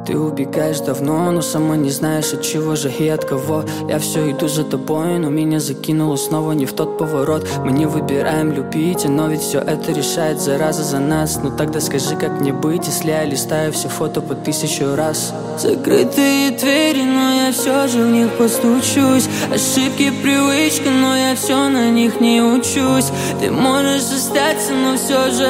Ты убегаешь давно, но сама не знаешь, от чего же и от кого. Я все иду за тобой, но меня закинуло снова не в тот поворот. Мы не выбираем любить, но ведь все это решает зараза за нас. Ну тогда скажи, как мне быть, если я листаю все фото по 1000 раз. Закрытые двери, но я все же в них постучусь. Ошибки, привычка, но я все на них не учусь. Ты можешь остаться, но все же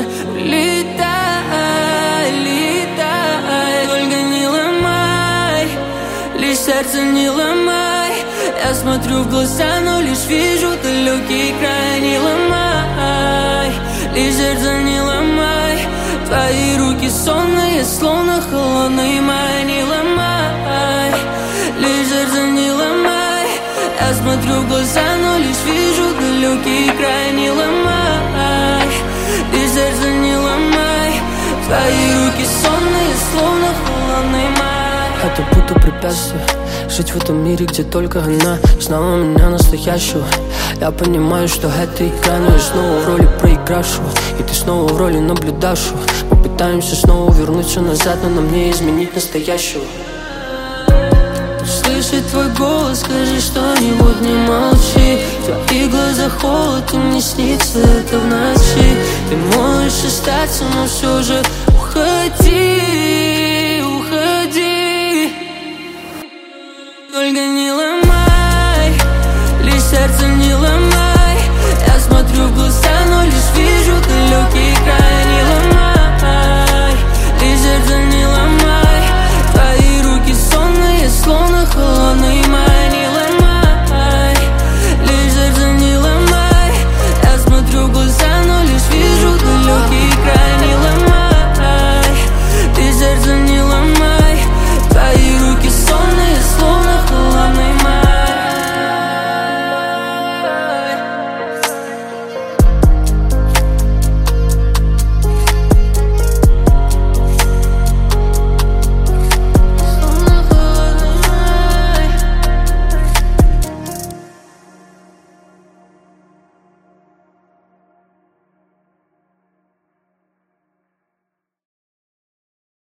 летай, летай. Только не ломай, лишь сердце не ломай. Я смотрю в глаза, но лишь вижу далекий край. Не ломай, лишь сердце не ломай. Твои руки сонные, словно холодный май. Не ломай, лишь сердце не ломай. Я смотрю в глаза, но лишь вижу далекий край. Не ломай, лишь сердце не ломай. Твои руки сонные, словно холодный май. Это будто препятствие, жить в этом мире, где только она знала меня настоящего. Я понимаю, что это игра, но я снова в роли проигравшего, и ты снова в роли наблюдавшего. Мы пытаемся снова вернуться назад, но нам не изменить настоящего. Слышит твой голос, скажи что-нибудь, не молчи. В твоих глазах холод, и мне снится это в ночи. Ты можешь остаться, но все же уходи.